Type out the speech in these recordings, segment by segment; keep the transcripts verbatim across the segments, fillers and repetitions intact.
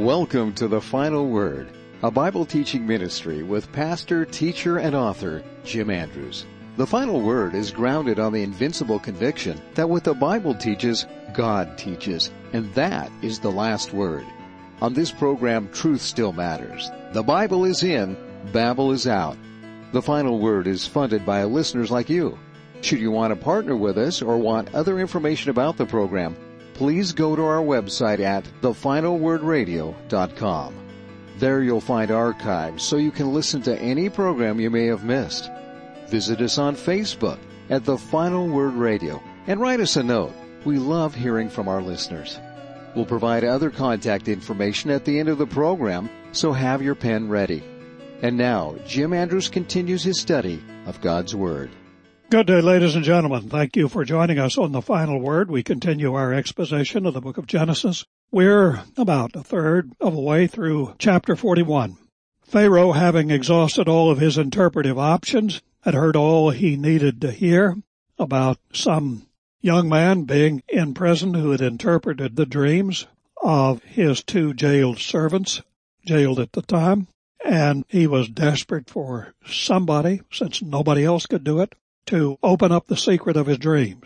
Welcome to The Final Word, a Bible teaching ministry with pastor, teacher, and author Jim Andrews. The Final Word is grounded on the invincible conviction that what the Bible teaches, God teaches, and that is the last word. On this program, truth still matters. The Bible is in, Babel is out. The Final Word is funded by listeners like you. Should you want to partner with us or want other information about the program, please go to our website at the final word radio dot com. There you'll find archives so you can listen to any program you may have missed. Visit us on Facebook at The Final Word Radio and write us a note. We love hearing from our listeners. We'll provide other contact information at the end of the program, so have your pen ready. And now, Jim Andrews continues his study of God's Word. Good day, ladies and gentlemen. Thank you for joining us on The Final Word. We continue our exposition of the book of Genesis. We're about a third of the way through chapter forty-one. Pharaoh, having exhausted all of his interpretive options, had heard all he needed to hear about some young man being in prison who had interpreted the dreams of his two jailed servants, jailed at the time, and he was desperate for somebody, since nobody else could do it, to open up the secret of his dreams.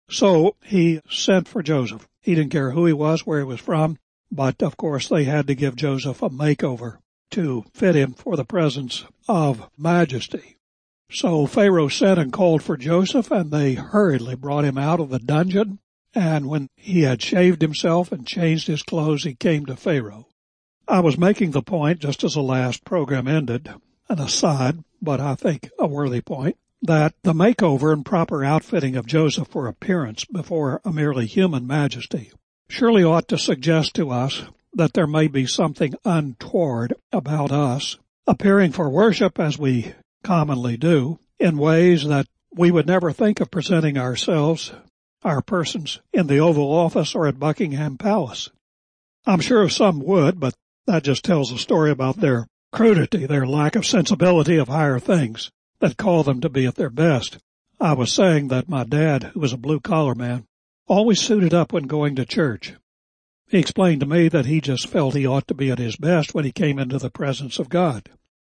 So he sent for Joseph. He didn't care who he was, where he was from, but of course they had to give Joseph a makeover to fit him for the presence of majesty. So Pharaoh sent and called for Joseph, and they hurriedly brought him out of the dungeon. And when he had shaved himself and changed his clothes, he came to Pharaoh. I was making the point, just as the last program ended, an aside, but I think a worthy point, that the makeover and proper outfitting of Joseph for appearance before a merely human majesty surely ought to suggest to us that there may be something untoward about us appearing for worship, as we commonly do, in ways that we would never think of presenting ourselves, our persons, in the Oval Office or at Buckingham Palace. I'm sure some would, but that just tells a story about their crudity, their lack of sensibility of higher things that call them to be at their best. I was saying that my dad, who was a blue-collar man, always suited up when going to church. He explained to me that he just felt he ought to be at his best when he came into the presence of God.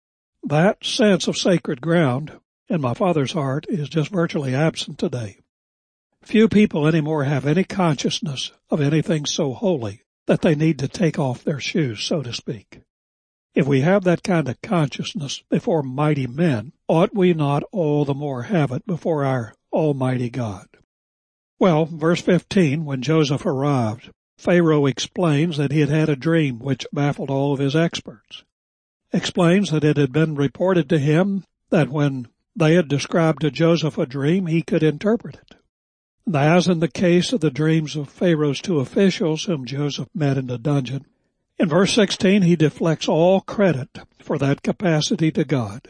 That sense of sacred ground in my father's heart is just virtually absent today. Few people anymore have any consciousness of anything so holy that they need to take off their shoes, so to speak. If we have that kind of consciousness before mighty men, ought we not all the more have it before our Almighty God? Well, verse fifteen, when Joseph arrived, Pharaoh explains that he had had a dream which baffled all of his experts. Explains that it had been reported to him that when they had described to Joseph a dream, he could interpret it. As in the case of the dreams of Pharaoh's two officials whom Joseph met in the dungeon, in verse sixteen, he deflects all credit for that capacity to God.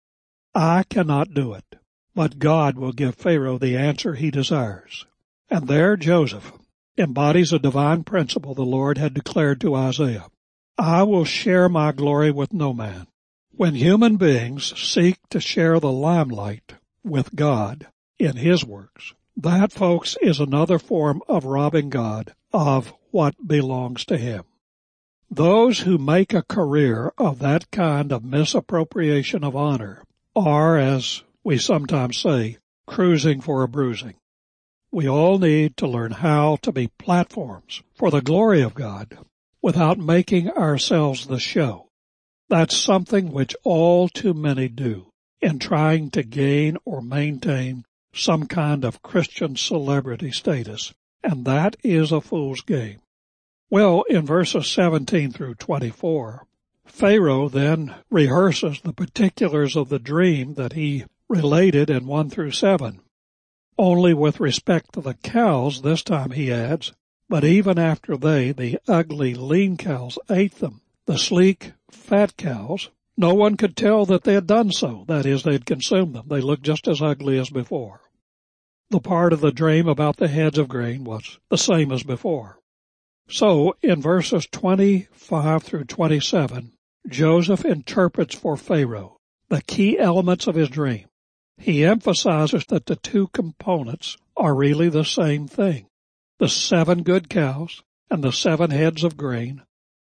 I cannot do it, but God will give Pharaoh the answer he desires. And there Joseph embodies a divine principle the Lord had declared to Isaiah. I will share my glory with no man. When human beings seek to share the limelight with God in His works, that, folks, is another form of robbing God of what belongs to Him. Those who make a career of that kind of misappropriation of honor are, as we sometimes say, cruising for a bruising. We all need to learn how to be platforms for the glory of God without making ourselves the show. That's something which all too many do in trying to gain or maintain some kind of Christian celebrity status, and that is a fool's game. Well, in verses seventeen through twenty-four, Pharaoh then rehearses the particulars of the dream that he related in one through seven. Only with respect to the cows, this time he adds, but even after they, the ugly, lean cows, ate them, the sleek, fat cows, no one could tell that they had done so. That is, they had consumed them. They looked just as ugly as before. The part of the dream about the heads of grain was the same as before. So, in verses twenty-five through twenty-seven, Joseph interprets for Pharaoh the key elements of his dream. He emphasizes that the two components are really the same thing. The seven good cows and the seven heads of grain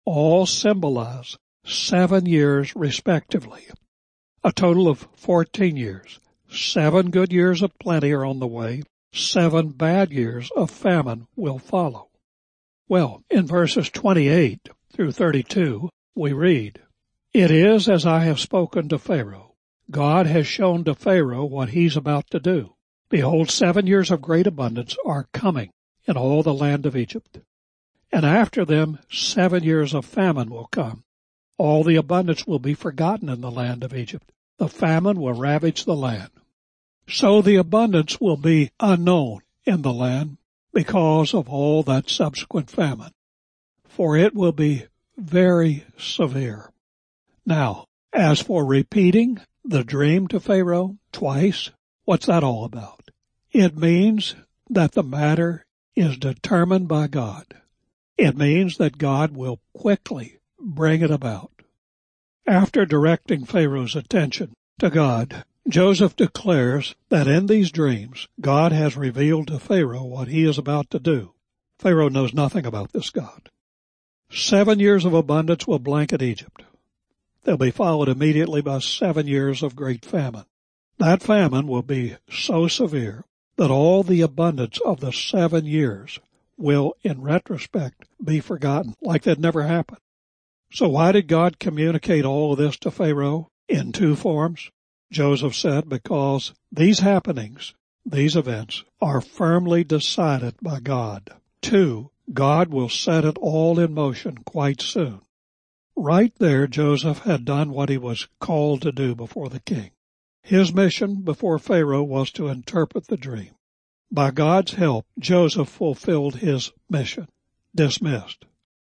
all symbolize seven years respectively. A total of fourteen years. Seven good years of plenty are on the way. Seven bad years of famine will follow. Well, in verses twenty-eight through thirty-two, we read, "It is as I have spoken to Pharaoh. God has shown to Pharaoh what he's about to do. Behold, seven years of great abundance are coming in all the land of Egypt. And after them seven years of famine will come. All the abundance will be forgotten in the land of Egypt. The famine will ravage the land. So the abundance will be unknown in the land because of all that subsequent famine. For it will be very severe." Now, as for repeating the dream to Pharaoh twice, what's that all about? It means that the matter is determined by God. It means that God will quickly bring it about. After directing Pharaoh's attention to God, Joseph declares that in these dreams, God has revealed to Pharaoh what he is about to do. Pharaoh knows nothing about this God. Seven years of abundance will blanket Egypt. They'll be followed immediately by seven years of great famine. That famine will be so severe that all the abundance of the seven years will, in retrospect, be forgotten, like that never happened. So why did God communicate all of this to Pharaoh in two forms? Joseph said, because these happenings, these events, are firmly decided by God. Two, God will set it all in motion quite soon. Right there, Joseph had done what he was called to do before the king. His mission before Pharaoh was to interpret the dream. By God's help, Joseph fulfilled his mission. Dismissed.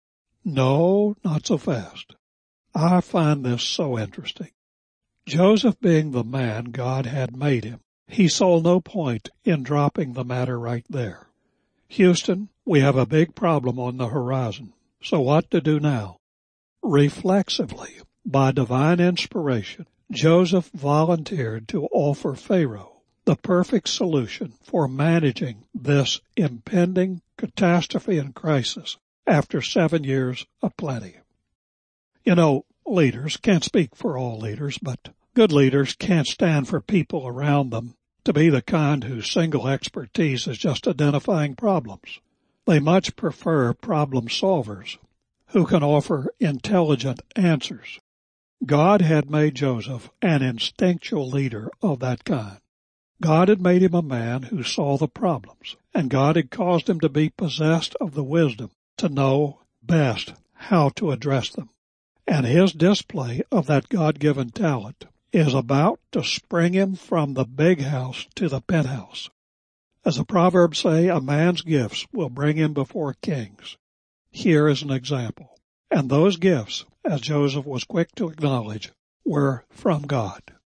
No, not so fast. I find this so interesting. Joseph being the man God had made him, he saw no point in dropping the matter right there. Houston, we have a big problem on the horizon. So what to do now? Reflexively, by divine inspiration, Joseph volunteered to offer Pharaoh the perfect solution for managing this impending catastrophe and crisis after seven years of plenty. You know, leaders can't speak for all leaders, but good leaders can't stand for people around them to be the kind whose single expertise is just identifying problems. They much prefer problem solvers who can offer intelligent answers. God had made Joseph an instinctual leader of that kind. God had made him a man who saw the problems, and God had caused him to be possessed of the wisdom to know best how to address them. And his display of that God-given talent is about to spring him from the big house to the penthouse. As the Proverbs say, a man's gifts will bring him before kings. Here is an example. And those gifts, as Joseph was quick to acknowledge, were from God.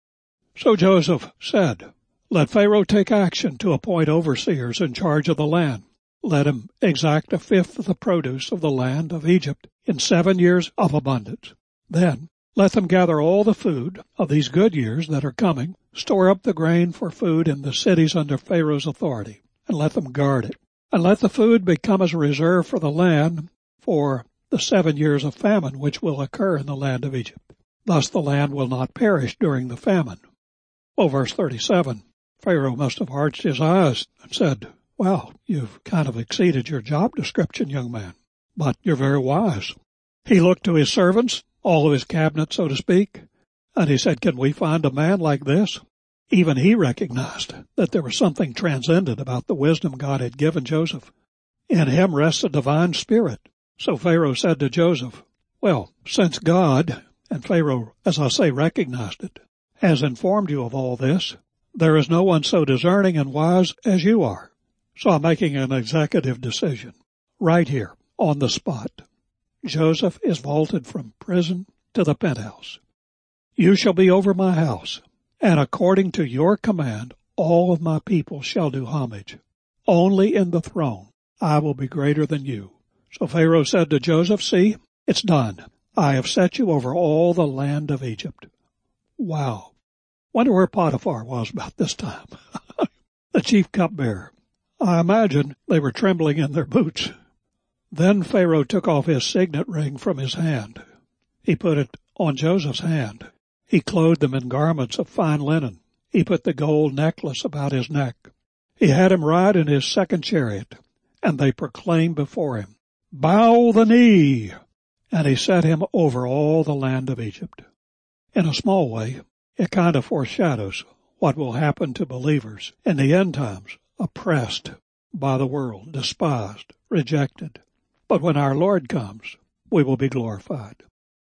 So Joseph said, "Let Pharaoh take action to appoint overseers in charge of the land. Let him exact a fifth of the produce of the land of Egypt in seven years of abundance. Then let them gather all the food of these good years that are coming, store up the grain for food in the cities under Pharaoh's authority, and let them guard it. And let the food become as a reserve for the land for the seven years of famine which will occur in the land of Egypt. Thus the land will not perish during the famine." Well, verse thirty-seven, Pharaoh must have arched his eyes and said, "Well, you've kind of exceeded your job description, young man, but you're very wise." He looked to his servants, all of his cabinet, so to speak, and he said, "Can we find a man like this?" Even he recognized that there was something transcendent about the wisdom God had given Joseph. In him rests a divine spirit. So Pharaoh said to Joseph, "Well, since God," and Pharaoh, as I say, recognized it, "has informed you of all this, there is no one so discerning and wise as you are. So I'm making an executive decision right here on the spot. Joseph is vaulted from prison to the penthouse. You shall be over my house, and according to your command, all of my people shall do homage. Only in the throne I will be greater than you." So Pharaoh said to Joseph, "See, it's done. I have set you over all the land of Egypt." Wow. Wonder where Potiphar was about this time. The chief cupbearer. I imagine they were trembling in their boots. Then Pharaoh took off his signet ring from his hand. He put it on Joseph's hand. He clothed him in garments of fine linen. He put the gold necklace about his neck. He had him ride in his second chariot, and they proclaimed before him, "Bow the knee!" And he set him over all the land of Egypt. In a small way, it kind of foreshadows what will happen to believers in the end times, oppressed by the world, despised, rejected. But when our Lord comes, we will be glorified.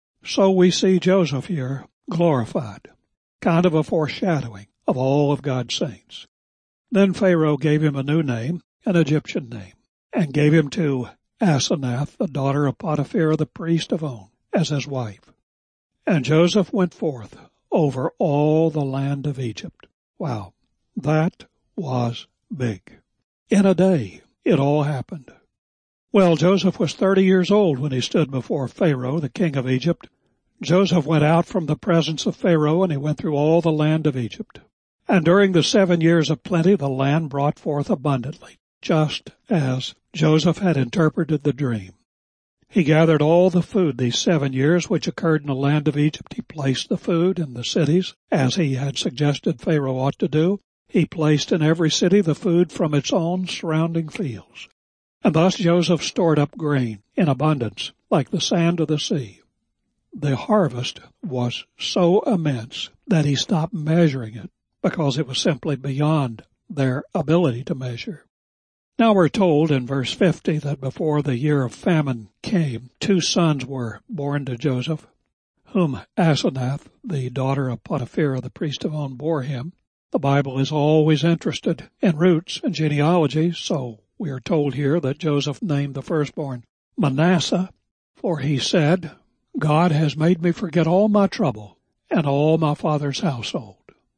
So we see Joseph here glorified, kind of a foreshadowing of all of God's saints. Then Pharaoh gave him a new name, an Egyptian name, and gave him to Asenath, the daughter of Potiphar the priest of On, as his wife. And Joseph went forth over all the land of Egypt. Wow, that was big. In a day, it all happened. Well, Joseph was thirty years old when he stood before Pharaoh, the king of Egypt. Joseph went out from the presence of Pharaoh, and he went through all the land of Egypt. And during the seven years of plenty, the land brought forth abundantly, just as Joseph had interpreted the dream. He gathered all the food these seven years which occurred in the land of Egypt. He placed the food in the cities, as he had suggested Pharaoh ought to do. He placed in every city the food from its own surrounding fields. And thus Joseph stored up grain in abundance, like the sand of the sea. The harvest was so immense that he stopped measuring it because it was simply beyond their ability to measure. Now we're told in verse fifty that before the year of famine came, two sons were born to Joseph, whom Asenath, the daughter of Potiphar the priest of On, bore him. The Bible is always interested in roots and genealogy, so we are told here that Joseph named the firstborn Manasseh, for he said, "God has made me forget all my trouble and all my father's household."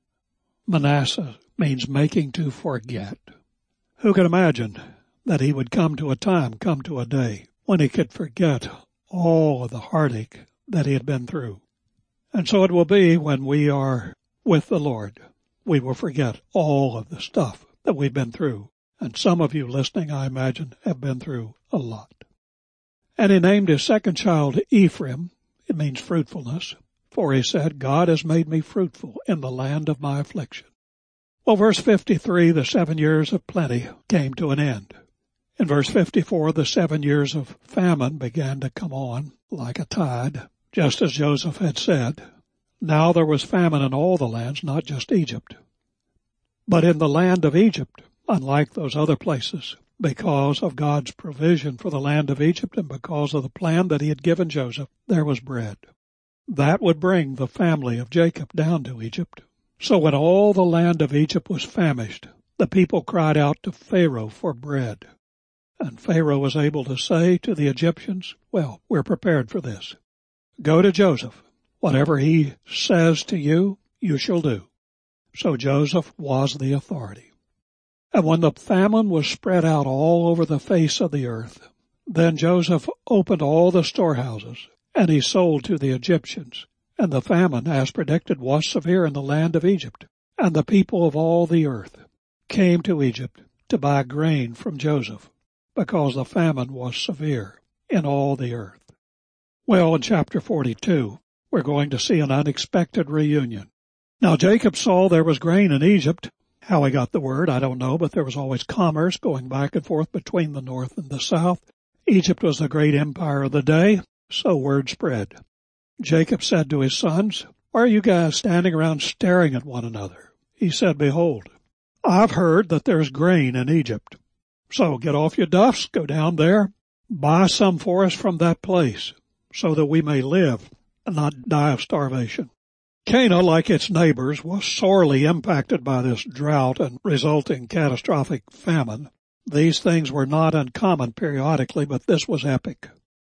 Manasseh means making to forget. Who could imagine that he would come to a time, come to a day, when he could forget all of the heartache that he had been through? And so it will be when we are with the Lord. We will forget all of the stuff that we've been through. And some of you listening, I imagine, have been through a lot. And he named his second child Ephraim. It means fruitfulness. For he said, "God has made me fruitful in the land of my affliction." Well, verse fifty-three, the seven years of plenty came to an end. In verse fifty-four, the seven years of famine began to come on like a tide, just as Joseph had said. Now there was famine in all the lands, not just Egypt. But in the land of Egypt, unlike those other places, because of God's provision for the land of Egypt and because of the plan that he had given Joseph, there was bread. That would bring the family of Jacob down to Egypt. So when all the land of Egypt was famished, the people cried out to Pharaoh for bread. And Pharaoh was able to say to the Egyptians, "Well, we're prepared for this. Go to Joseph. Whatever he says to you, you shall do." So Joseph was the authority. And when the famine was spread out all over the face of the earth, then Joseph opened all the storehouses, and he sold to the Egyptians. And the famine, as predicted, was severe in the land of Egypt. And the people of all the earth came to Egypt to buy grain from Joseph, because the famine was severe in all the earth. Well, in chapter forty-two, we're going to see an unexpected reunion. Now Jacob saw there was grain in Egypt. How he got the word, I don't know, but there was always commerce going back and forth between the north and the south. Egypt was the great empire of the day, so word spread. Jacob said to his sons, "Why are you guys standing around staring at one another?" He said, "Behold, I've heard that there's grain in Egypt. So get off your duffs, go down there, buy some for us from that place, so that we may live and not die of starvation." Canaan, like its neighbors, was sorely impacted by this drought and resulting catastrophic famine. These things were not uncommon periodically, but this was epic.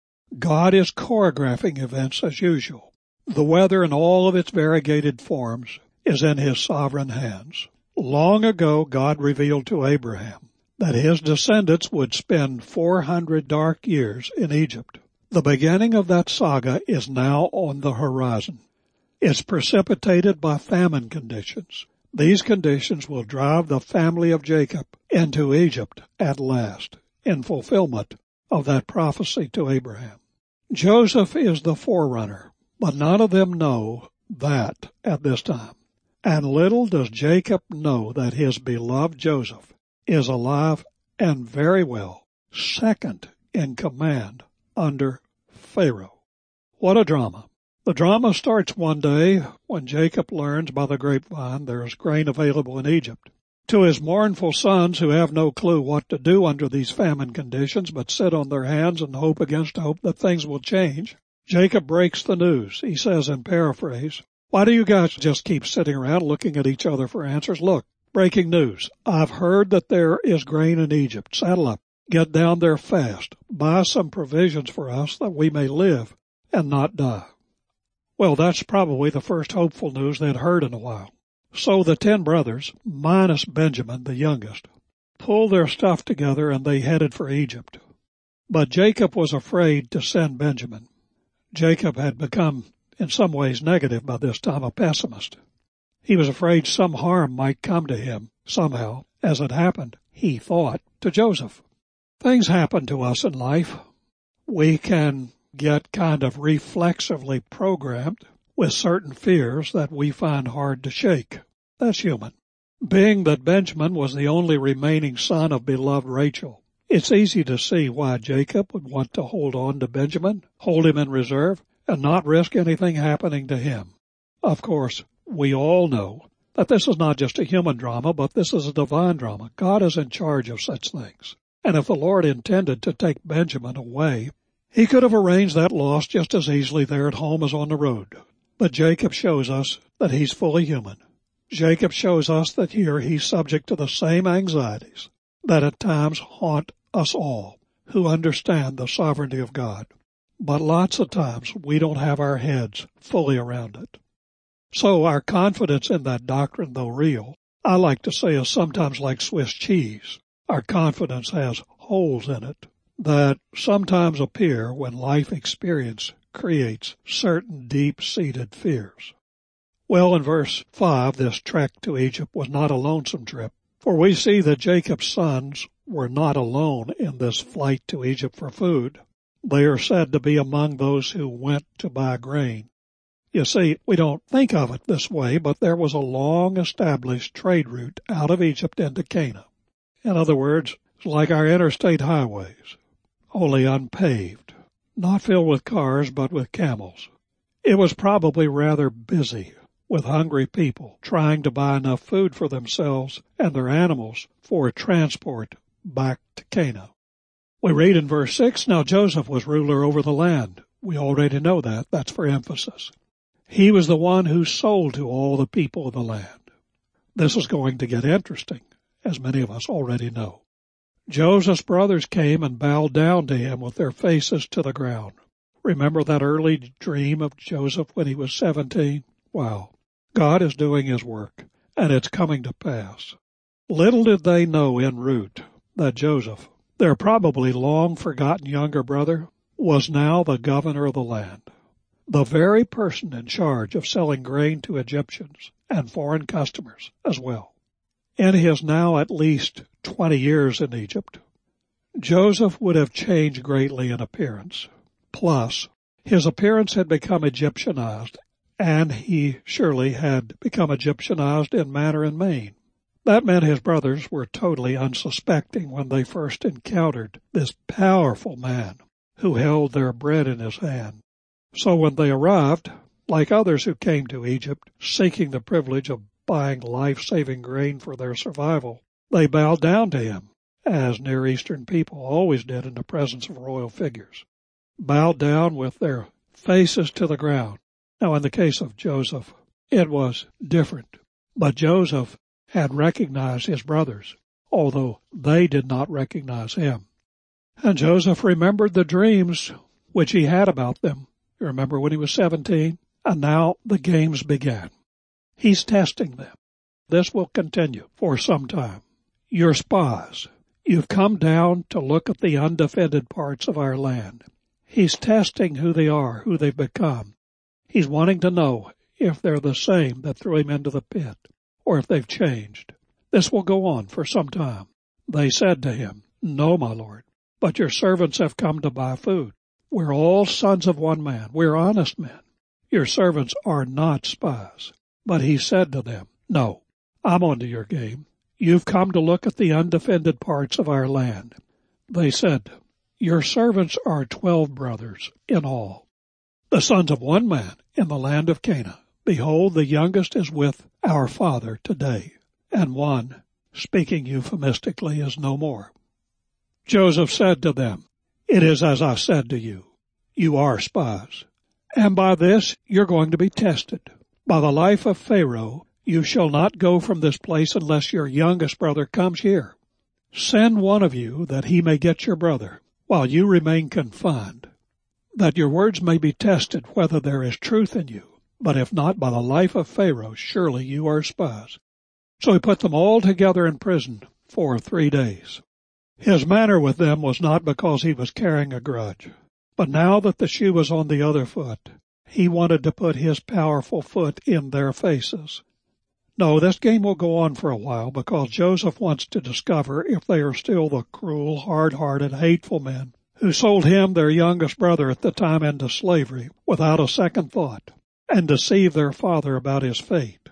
God is choreographing events as usual. The weather in all of its variegated forms is in his sovereign hands. Long ago, God revealed to Abraham that his descendants would spend four hundred dark years in Egypt. The beginning of that saga is now on the horizon. It's precipitated by famine conditions. These conditions will drive the family of Jacob into Egypt at last, in fulfillment of that prophecy to Abraham. Joseph is the forerunner, but none of them know that at this time. And little does Jacob know that his beloved Joseph is alive and very well second in command under Pharaoh. What a drama. The drama starts one day when Jacob learns by the grapevine there is grain available in Egypt. To his mournful sons who have no clue what to do under these famine conditions but sit on their hands and hope against hope that things will change, Jacob breaks the news. He says in paraphrase, "Why do you guys just keep sitting around looking at each other for answers? Look, breaking news. I've heard that there is grain in Egypt. Saddle up. Get down there fast. Buy some provisions for us that we may live and not die." Well, that's probably the first hopeful news they'd heard in a while. So the ten brothers, minus Benjamin, the youngest, pulled their stuff together and they headed for Egypt. But Jacob was afraid to send Benjamin. Jacob had become, in some ways, negative by this time, a pessimist. He was afraid some harm might come to him somehow, as it happened, he thought, to Joseph. Things happen to us in life. We can get kind of reflexively programmed with certain fears that we find hard to shake. That's human. Being that Benjamin was the only remaining son of beloved Rachel, it's easy to see why Jacob would want to hold on to Benjamin, hold him in reserve, and not risk anything happening to him. Of course, we all know that this is not just a human drama, but this is a divine drama. God is in charge of such things. And if the Lord intended to take Benjamin away, he could have arranged that loss just as easily there at home as on the road. But Jacob shows us that he's fully human. Jacob shows us that here he's subject to the same anxieties that at times haunt us all who understand the sovereignty of God. But lots of times we don't have our heads fully around it. So our confidence in that doctrine, though real, I like to say is sometimes like Swiss cheese. Our confidence has holes in it that sometimes appear when life experience creates certain deep-seated fears. Well, in verse five, this trek to Egypt was not a lonesome trip, for we see that Jacob's sons were not alone in this flight to Egypt for food. They are said to be among those who went to buy grain. You see, we don't think of it this way, but there was a long-established trade route out of Egypt into Canaan. In other words, it's like our interstate highways, only unpaved, not filled with cars, but with camels. It was probably rather busy with hungry people trying to buy enough food for themselves and their animals for transport back to Canaan. We read in verse six, "Now Joseph was ruler over the land." We already know that. That's for emphasis. He was the one who sold to all the people of the land. This is going to get interesting, as many of us already know. Joseph's brothers came and bowed down to him with their faces to the ground. Remember that early dream of Joseph when he was seventeen? Wow. God is doing his work, and it's coming to pass. Little did they know en route that Joseph, their probably long-forgotten younger brother, was now the governor of the land, the very person in charge of selling grain to Egyptians and foreign customers as well. In his now at least twenty years in Egypt, Joseph would have changed greatly in appearance. Plus, his appearance had become Egyptianized, and he surely had become Egyptianized in manner and mien. That meant his brothers were totally unsuspecting when they first encountered this powerful man who held their bread in his hand. So when they arrived, like others who came to Egypt seeking the privilege of buying life-saving grain for their survival, they bowed down to him, as Near Eastern people always did in the presence of royal figures. Bowed down with their faces to the ground. Now, in the case of Joseph, it was different. But Joseph had recognized his brothers, although they did not recognize him. And Joseph remembered the dreams which he had about them. You remember when he was seventeen? And now the games began. He's testing them. This will continue for some time. You're spies. You've come down to look at the undefended parts of our land. He's testing who they are, who they've become. He's wanting to know if they're the same that threw him into the pit, or if they've changed. This will go on for some time. They said to him, "No, my lord, but your servants have come to buy food. We're all sons of one man. We're honest men. Your servants are not spies. But he said to them, No, I'm onto your game. You've come to look at the undefended parts of our land. They said, Your servants are twelve brothers in all, the sons of one man in the land of Canaan. Behold, the youngest is with our father today, and one, speaking euphemistically, is no more. Joseph said to them, It is as I said to you. You are spies, and by this you're going to be tested. By the life of Pharaoh, you shall not go from this place unless your youngest brother comes here. Send one of you that he may get your brother, while you remain confined, that your words may be tested whether there is truth in you. But if not, by the life of Pharaoh, surely you are spies. So he put them all together in prison for three days. His manner with them was not because he was carrying a grudge, but now that the shoe was on the other foot, he wanted to put his powerful foot in their faces. No, this game will go on for a while because Joseph wants to discover if they are still the cruel, hard-hearted, hateful men who sold him, their youngest brother at the time, into slavery without a second thought and deceived their father about his fate.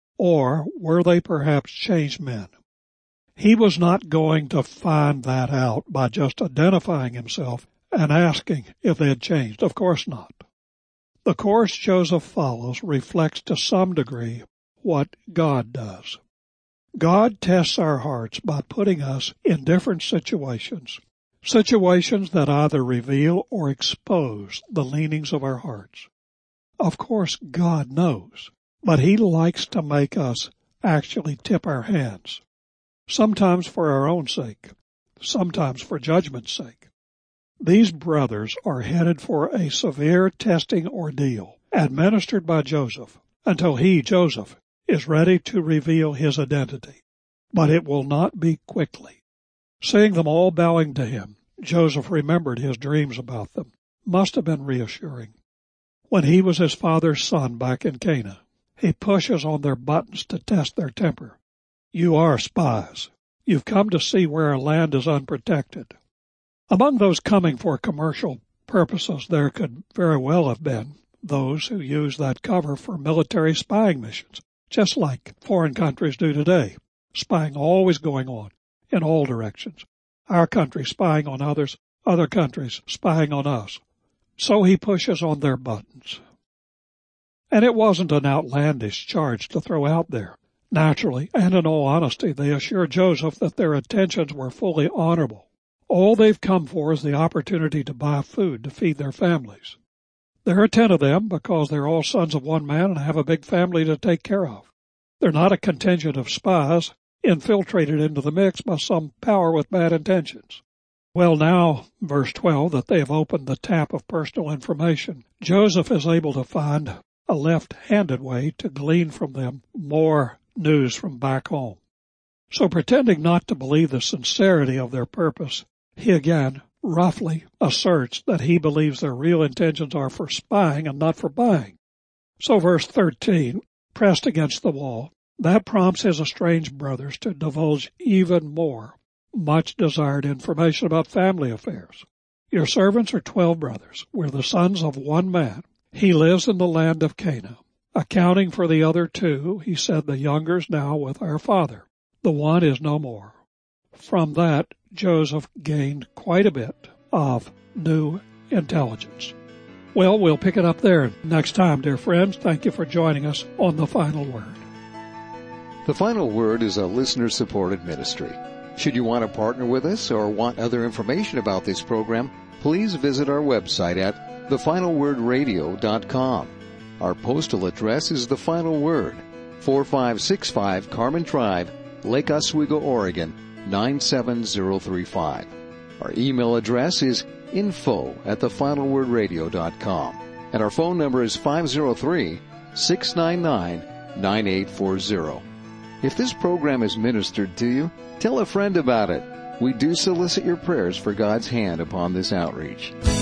Or were they perhaps changed men? He was not going to find that out by just identifying himself and asking if they had changed. Of course not. The course Joseph follows reflects to some degree what God does. God tests our hearts by putting us in different situations, situations that either reveal or expose the leanings of our hearts. Of course, God knows, but He likes to make us actually tip our hands, sometimes for our own sake, sometimes for judgment's sake. These brothers are headed for a severe testing ordeal administered by Joseph until he, Joseph, is ready to reveal his identity. But it will not be quickly. Seeing them all bowing to him, Joseph remembered his dreams about them. Must have been reassuring. When he was his father's son back in Canaan, he pushes on their buttons to test their temper. You are spies. You've come to see where our land is unprotected. Among those coming for commercial purposes, there could very well have been those who used that cover for military spying missions, just like foreign countries do today. Spying always going on in all directions. Our country spying on others, other countries spying on us. So he pushes on their buttons. And it wasn't an outlandish charge to throw out there. Naturally, and in all honesty, they assured Joseph that their intentions were fully honorable. All they've come for is the opportunity to buy food to feed their families. There are ten of them because they're all sons of one man and have a big family to take care of. They're not a contingent of spies infiltrated into the mix by some power with bad intentions. Well, now, verse twelve, that they have opened the tap of personal information, Joseph is able to find a left-handed way to glean from them more news from back home. So pretending not to believe the sincerity of their purpose, he again roughly asserts that he believes their real intentions are for spying and not for buying. So verse thirteen, pressed against the wall, that prompts his estranged brothers to divulge even more much desired information about family affairs. Your servants are twelve brothers. We're the sons of one man. He lives in the land of Canaan. Accounting for the other two, he said, the younger's now with our father. The one is no more. From that, Joseph gained quite a bit of new intelligence. Well, we'll pick it up there next time, dear friends. Thank you for joining us on The Final Word. The Final Word is a listener-supported ministry. Should you want to partner with us or want other information about this program, please visit our website at the final word radio dot com. Our postal address is The Final Word, four five six five Carmen Drive, Lake Oswego, Oregon, nine seven zero three five. Our email address is info at the final word radio dot com. And our phone number is five zero three, six nine nine, nine eight four zero. If this program is ministered to you, tell a friend about it. We do solicit your prayers for God's hand upon this outreach.